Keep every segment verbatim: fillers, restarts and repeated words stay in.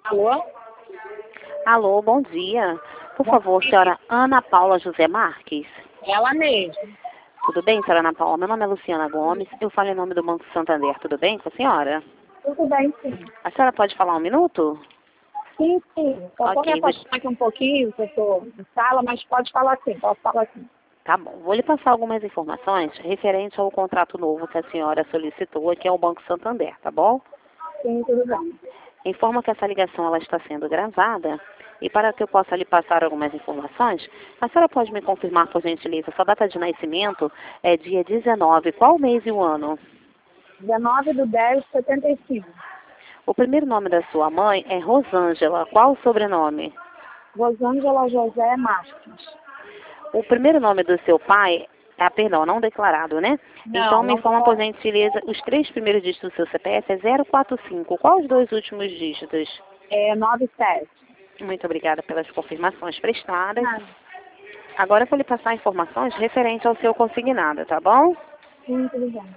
Alô? Alô, bom dia. Por Bom favor, dia. senhora Ana Paula José Marques. Ela mesmo. Tudo bem, senhora Ana Paula? Meu nome é Luciana Gomes. Eu falo em nome do Banco Santander. Tudo bem com a senhora? Tudo bem, sim. A senhora pode falar um minuto? Sim, sim. Só vou me Ok, vou... afastar aqui um pouquinho, que eu estou em sala, mas pode falar sim, posso falar sim. Tá bom. Vou lhe passar algumas informações referente ao contrato novo que a senhora solicitou, que é o Banco Santander, tá bom? Sim, tudo bem. Informo que essa ligação ela está sendo gravada e para que eu possa lhe passar algumas informações, a senhora pode me confirmar, por gentileza, sua data de nascimento é dia dezenove, qual mês e o ano? dezenove de dez de setenta e cinco. O primeiro nome da sua mãe é Rosângela, qual o sobrenome? Rosângela José Marques. O primeiro nome do seu pai, ah, perdão, não declarado, né? Não, Então me não informa, por declarado. gentileza, os três primeiros dígitos do seu C P F é zero quatro cinco, qual os dois últimos dígitos? É nove sete. Muito obrigada pelas confirmações prestadas. Ah, Agora eu vou lhe passar informações referentes ao seu consignado, tá bom? sim, tudo bem.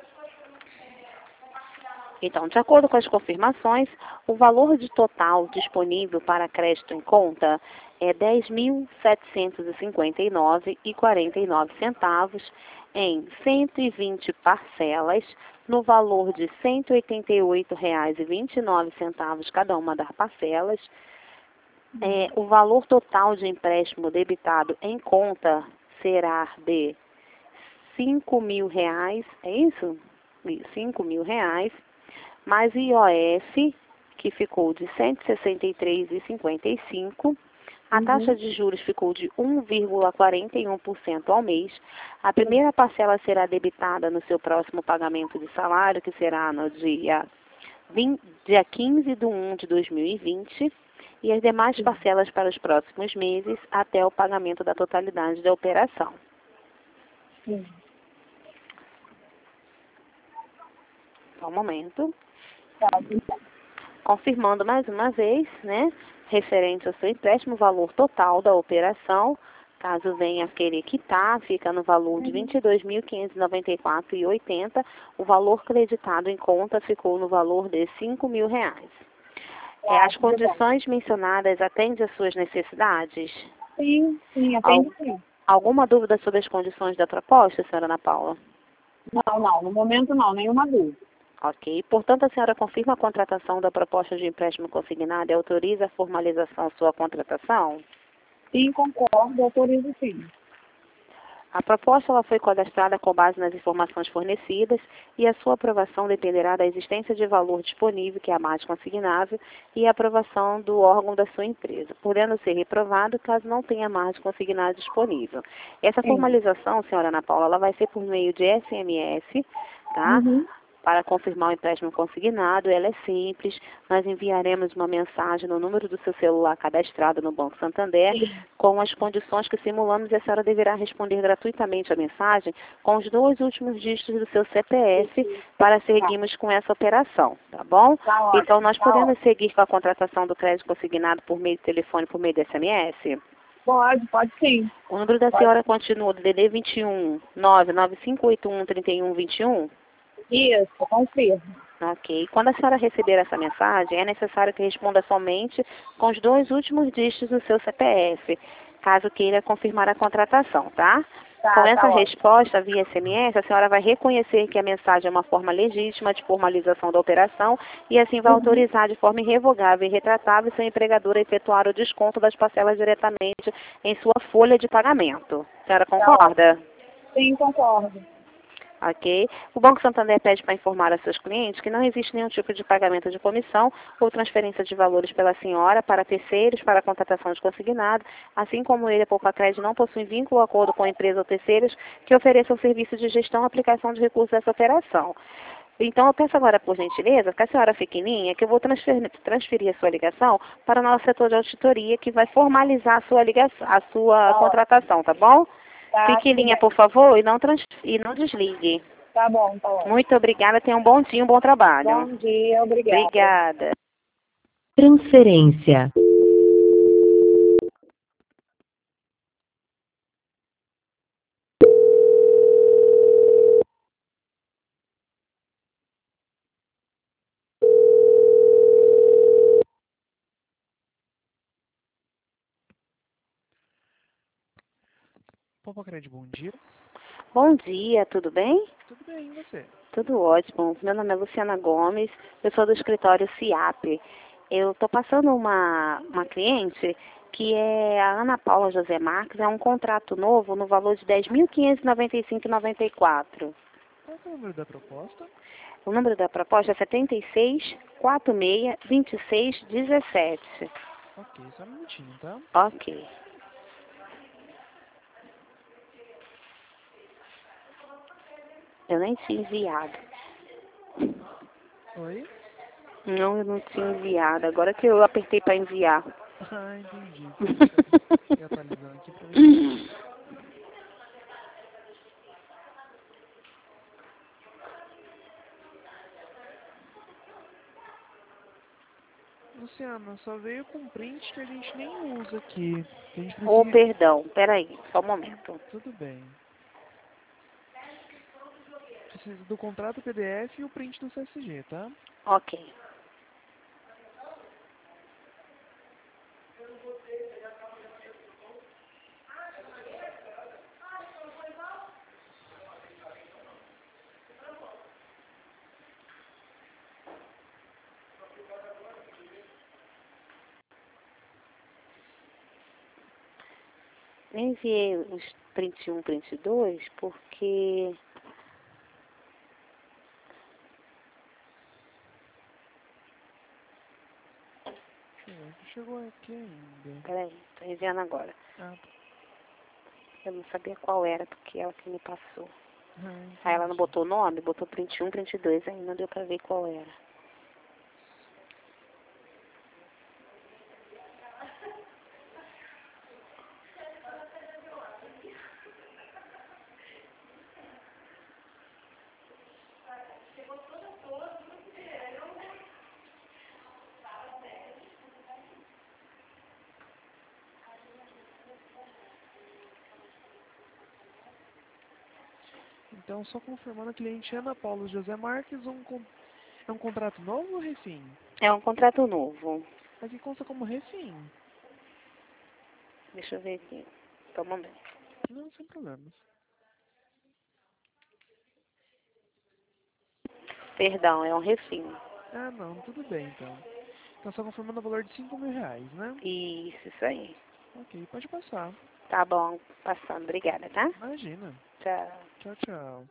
Então, de acordo com as confirmações, o valor de total disponível para crédito em conta é dez mil setecentos e cinquenta e nove reais e quarenta e nove centavos em cento e vinte parcelas, no valor de cento e oitenta e oito reais e vinte e nove centavos cada uma das parcelas. É, o valor total de empréstimo debitado em conta será de cinco mil reais, é isso? Cinco mil reais, mais I O F, que ficou de cento e sessenta e três reais e cinquenta e cinco centavos. A taxa Uhum. de juros ficou de um vírgula quarenta e um por cento ao mês. A primeira parcela será debitada no seu próximo pagamento de salário, que será no dia, vinte, dia quinze de um de dois mil e vinte. E as demais parcelas para os próximos meses até o pagamento da totalidade da operação. Sim. Só um momento. Tá, tudo bem. Confirmando mais uma vez, né, referente ao seu empréstimo, o valor total da operação, caso venha a querer quitar, fica no valor de vinte e dois mil quinhentos e noventa e quatro reais e oitenta centavos. O valor creditado em conta ficou no valor de cinco mil reais. É, Tá, as tudo bem. condições mencionadas atendem às suas necessidades? Sim, sim, Al- atende sim. Alguma dúvida sobre as condições da proposta, senhora Ana Paula? Não, não, no momento não, nenhuma dúvida. Ok. Portanto, a senhora confirma a contratação da proposta de empréstimo consignado e autoriza a formalização da sua contratação? Sim, concordo, autorizo sim. A proposta ela foi cadastrada com base nas informações fornecidas e a sua aprovação dependerá da existência de valor disponível, que é a margem consignável, e a aprovação do órgão da sua empresa, podendo ser reprovado caso não tenha margem consignada disponível. Essa Sim. formalização, senhora Ana Paula, ela vai ser por meio de S M S, tá? Uhum. Para confirmar o empréstimo consignado, ela é simples. Nós enviaremos uma mensagem no número do seu celular cadastrado no Banco Santander, Sim. com as condições que simulamos, e a senhora deverá responder gratuitamente a mensagem com os dois últimos dígitos do seu C P F para Tá, seguirmos com essa operação, tá bom? tá Então, ótimo, nós tá podemos ótimo. seguir com a contratação do crédito consignado por meio de telefone, por meio de S M S? Pode, pode sim. O número da Pode senhora sim. continua o D D D vinte e um, nove nove cinco oito um, três um dois um? Isso, confirmo. Ok. Quando a senhora receber essa mensagem, é necessário que responda somente com os dois últimos dígitos do seu C P F, caso queira confirmar a contratação, tá? Com Tá, essa tá ótimo. resposta via S M S, a senhora vai reconhecer que a mensagem é uma forma legítima de formalização da operação e assim vai Uhum. autorizar de forma irrevogável e retratável seu empregador a efetuar o desconto das parcelas diretamente em sua folha de pagamento. A senhora Tá ótimo. concorda? Sim, concordo. Ok? O Banco Santander pede para informar a seus clientes que não existe nenhum tipo de pagamento de comissão ou transferência de valores pela senhora para terceiros para a contratação de consignado, assim como ele, a Poupa-Crédito, não possui vínculo ou acordo com a empresa ou terceiros que ofereçam serviço de gestão e aplicação de recursos dessa operação. Então, eu peço agora, por gentileza, que a senhora fique em linha, que eu vou transferir, transferir a sua ligação para o nosso setor de auditoria, que vai formalizar a sua ligação, a sua Tá ótimo. contratação, tá bom? Tá, Fique em tudo linha, bem. por favor, e não, trans, e não desligue. Tá bom, tá ótimo. Muito obrigada. Tenha um bom dia, um bom trabalho. Bom dia, obrigada. Obrigada. Transferência. Papacred, bom dia. Bom dia, tudo bem? Tudo bem, e você? Tudo ótimo. Meu nome é Luciana Gomes, eu sou do escritório CIAP. Eu estou passando uma, uma cliente que é a Ana Paula José Marques, é um contrato novo no valor de dez mil quinhentos e noventa e cinco reais e noventa e quatro centavos. Qual que é o número da proposta? O número da proposta é setenta e seis, quarenta e seis, vinte e seis, dezessete. Ok, só um minutinho, tá? Ok. Eu nem tinha enviado. Oi? Não, eu não tinha enviado. Agora que eu apertei para enviar. Ah, entendi. Peraí, deixa eu ir atualizando aqui pra ver se tá certo. Luciana, só veio com print que a gente nem usa aqui. Que a gente Oh, precisa... perdão. Peraí, só um momento. Tudo bem. Precisa do contrato P D F e o print do C S G, tá? Ok. Eu enviei os print um, print dois, porque... Deixa eu ver, não chegou aqui ainda. Peraí, tô enviando agora. Ah, tá. Eu não sabia qual era, porque ela que me passou. Ah, Aí ela não entendi. botou o nome, botou print um, print dois, aí não deu pra ver qual era. Então, só confirmando, a cliente Ana Paula José Marques, um, con- é um contrato novo ou refim? É um contrato novo. Aqui consta como refim. Deixa eu ver aqui. Só um momento. Não, sem problemas. Perdão, é um refim. Ah, não, tudo bem, então. Então, só confirmando o valor de cinco mil reais, né? Isso, isso aí. Ok, pode passar. Tá bom, passando. Obrigada, tá? Imagina. Tchau. Tchau, tchau.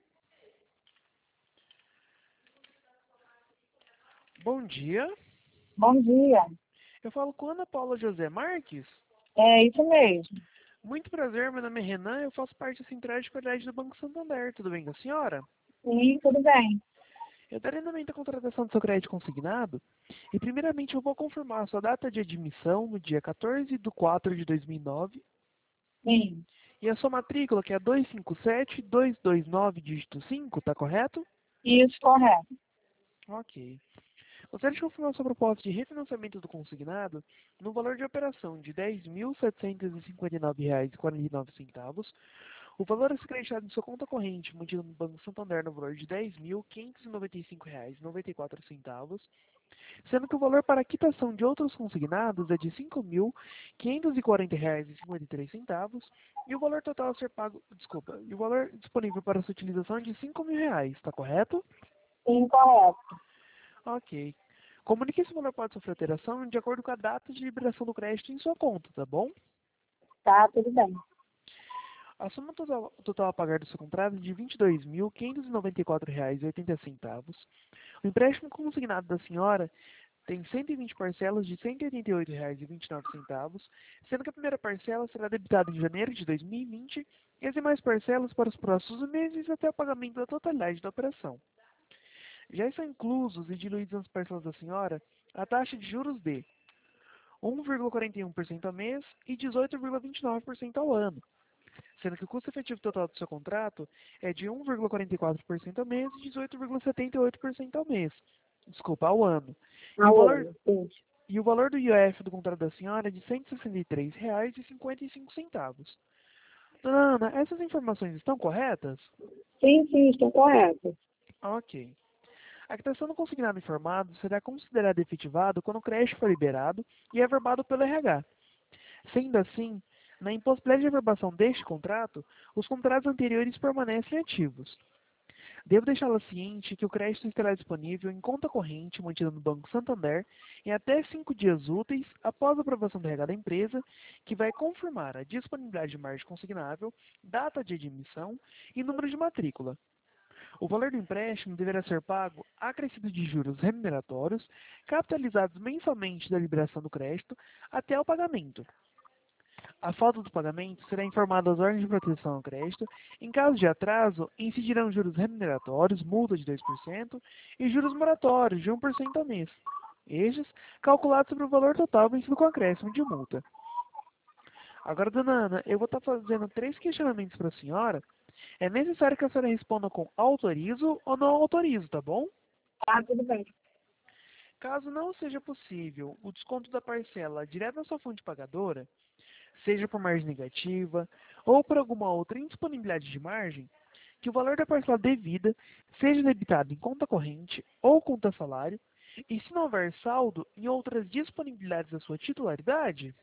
Bom dia. Bom dia. Eu falo com Ana Paula José Marques. É isso mesmo. Muito prazer, meu nome é Renan, eu faço parte da Central de Qualidade do Banco Santander. Tudo bem com a senhora? Sim, tudo bem. Eu darei andamento à contratação do seu crédito consignado e, primeiramente, eu vou confirmar a sua data de admissão no dia quatorze de quatro de dois mil e nove Sim, e a sua matrícula, que é dois cinco sete, dois dois nove, dígito cinco, tá correto? isso correto. Ok. Gostaria de confirmar sua proposta de refinanciamento do consignado no valor de operação de dez mil setecentos e cinquenta e nove reais e quarenta e nove centavos. O valor a ser creditado em sua conta corrente, mantido no Banco Santander, no valor de dez mil quinhentos e noventa e cinco reais e noventa e quatro centavos, sendo que o valor para a quitação de outros consignados é de cinco mil quinhentos e quarenta reais e cinquenta e três centavos e o valor total a ser pago, desculpa, e o valor disponível para sua utilização é de cinco mil reais, está correto? Sim, correto. Ok. Comunique esse valor pode sofrer alteração de acordo com a data de liberação do crédito em sua conta, tá bom? Tá, tudo bem. A soma total, total a pagar do seu contrato é de vinte e dois mil quinhentos e noventa e quatro reais e oitenta centavos. O empréstimo consignado da senhora tem cento e vinte parcelas de cento e oitenta e oito reais e vinte e nove centavos, sendo que a primeira parcela será debitada em janeiro de dois mil e vinte e as demais parcelas para os próximos meses até o pagamento da totalidade da operação. Já estão inclusos e diluídos nas parcelas da senhora a taxa de juros de um vírgula quarenta e um por cento ao mês e dezoito vírgula vinte e nove por cento ao ano, sendo que o custo efetivo total do seu contrato é de um vírgula quarenta e quatro por cento ao mês e dezoito vírgula setenta e oito por cento ao mês. Desculpa, ao ano. E o Ao valor, ano, sim. e o valor do I O F do contrato da senhora é de cento e sessenta e três reais e cinquenta e cinco centavos. Dona Ana, essas informações estão corretas? Sim, sim, estão corretas. Ok. A quitação do consignado informado será considerada efetivado quando o crédito for liberado e averbado pelo R H. Sendo assim, Na impossibilidade de aprovação deste contrato, os contratos anteriores permanecem ativos. Devo deixá-la ciente que o crédito estará disponível em conta corrente mantida no Banco Santander em até cinco dias úteis após a aprovação do R H da empresa, que vai confirmar a disponibilidade de margem consignável, data de admissão e número de matrícula. O valor do empréstimo deverá ser pago acrescido de juros remuneratórios, capitalizados mensalmente da liberação do crédito até o pagamento. A falta do pagamento será informada às ordens de proteção ao crédito. Em caso de atraso, incidirão juros remuneratórios, multa de dois por cento e juros moratórios de um por cento ao mês. Estes calculados sobre o valor total vencido com acréscimo de multa. Agora, dona Ana, eu vou estar fazendo três questionamentos para a senhora. É necessário que a senhora responda com autorizo ou não autorizo, tá bom? Ah, tudo bem. Caso não seja possível o desconto da parcela direto na sua fonte pagadora, seja por margem negativa ou por alguma outra indisponibilidade de margem, que o valor da parcela devida seja debitado em conta corrente ou conta salário, e se não houver saldo em outras disponibilidades da sua titularidade,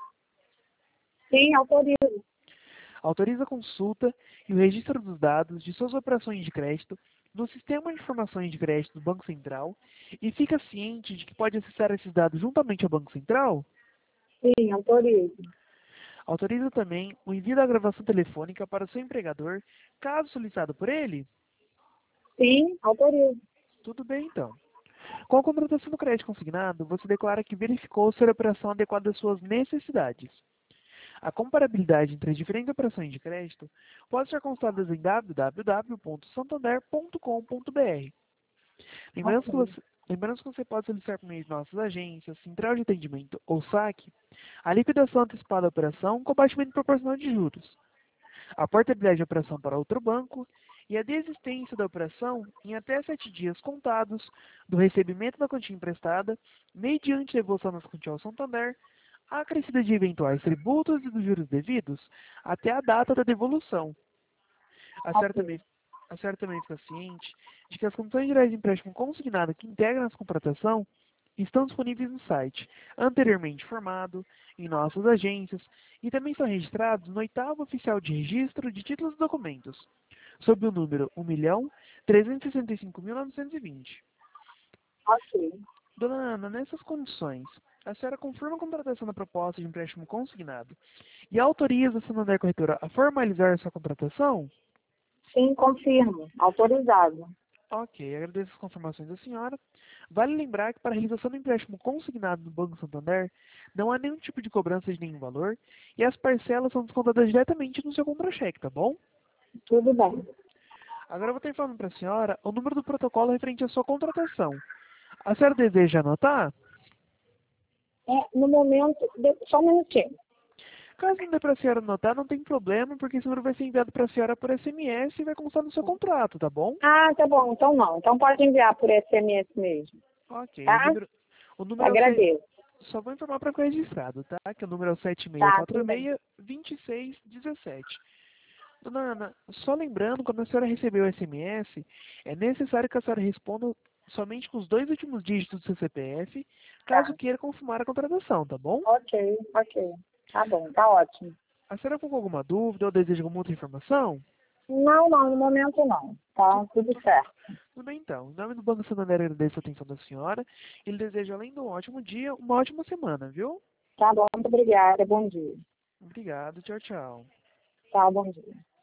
Sim, autorizo. autoriza a consulta e o registro dos dados de suas operações de crédito no Sistema de Informações de Crédito do Banco Central e fica ciente de que pode acessar esses dados juntamente ao Banco Central? Sim, autorizo. Autoriza também o envio da gravação telefônica para o seu empregador, caso solicitado por ele? Sim, autorizo. Tudo bem, então. Com a contratação do crédito consignado, você declara que verificou ser a operação adequada às suas necessidades. A comparabilidade entre as diferentes operações de crédito pode ser consultada em w w w ponto santander ponto com ponto b r. Lembrando que Ok. você, lembrando que você pode solicitar por meio de nossas agências, central de atendimento ou saque, a liquidação antecipada da operação com batimento proporcional de juros, a portabilidade da operação para outro banco e a desistência da operação em até sete dias contados do recebimento da quantia emprestada, mediante devolução das quantias ao Santander, a acrescida de eventuais tributos e dos juros devidos até a data da devolução. A senhora Ok. também, a senhora também fica ciente de que as condições gerais de empréstimo consignado que integram essa contratação estão disponíveis no site, anteriormente formado, em nossas agências, e também são registrados no oitavo oficial de registro de títulos e documentos, sob o número um milhão trezentos e sessenta e cinco mil novecentos e vinte. Ok. Dona Ana, nessas condições, a senhora confirma a contratação da proposta de empréstimo consignado e autoriza a Santander Corretora a formalizar sua contratação? Sim, confirmo. Autorizado. Ok, agradeço as confirmações da senhora. Vale lembrar que para a realização do empréstimo consignado no Banco Santander, não há nenhum tipo de cobrança de nenhum valor e as parcelas são descontadas diretamente no seu contra-cheque, tá bom? Tudo bem. Agora eu vou estar informando para a senhora o número do protocolo referente à sua contratação. A senhora deseja anotar? É, no momento, de- só um minutinho. Caso não dê para a senhora anotar, não tem problema, porque esse número vai ser enviado para a senhora por S M S e vai constar no seu contrato, tá bom? Ah, tá bom. Então não. Então pode enviar por S M S mesmo. Ok, o Tá? número, o número é o se- Agradeço. só vou informar para ficar registrado, tá? Que o número é o sete seis Tá, quatro tudo bem. seis, dois seis um sete. Dona Ana, só lembrando, quando a senhora receber o S M S, é necessário que a senhora responda somente com os dois últimos dígitos do seu C P F, caso Tá. queira confirmar a contratação, tá bom? Ok, ok. Tá bom, tá ótimo. A senhora ficou com alguma dúvida ou deseja alguma outra informação? Não, não, no momento não. Tá tudo certo. Tudo bem, então. Em nome do Banco Santander, eu agradeço a atenção da senhora. Ele deseja, além de um ótimo dia, uma ótima semana, viu? Tá bom, muito obrigada. Bom dia. Obrigado. Tchau, tchau. Tá, bom dia.